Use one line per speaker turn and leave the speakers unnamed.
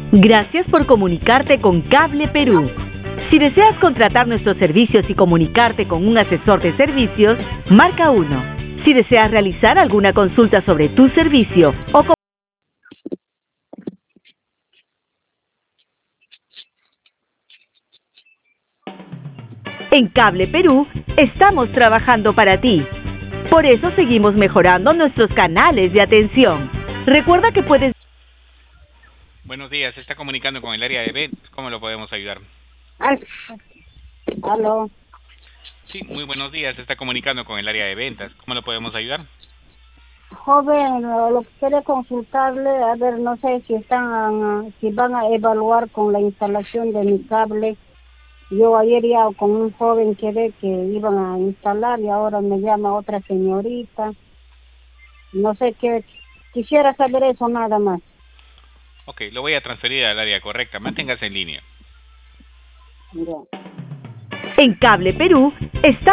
Gracias por comunicarte con Cable Perú. Si deseas contratar nuestros servicios y comunicarte con un asesor de servicios, marca 1. Si deseas realizar alguna consulta sobre tu servicio o en Cable Perú, estamos trabajando para ti. Por eso seguimos mejorando nuestros canales de atención. Recuerda que puedes...
Buenos días, se está comunicando con el área de ventas. ¿Cómo lo podemos ayudar?
Aló.
Sí, muy buenos días, se está comunicando con el área de ventas. ¿Cómo lo podemos ayudar?
Joven, lo que quería consultarle, a ver, no sé si van a evaluar con la instalación de mi cable. Yo ayer ya con un joven quedé que iban a instalar y ahora me llama otra señorita. No sé qué, quisiera saber eso nada más.
Ok, lo voy a transferir al área correcta. Manténgase en línea.
Ya.
En Cable Perú, está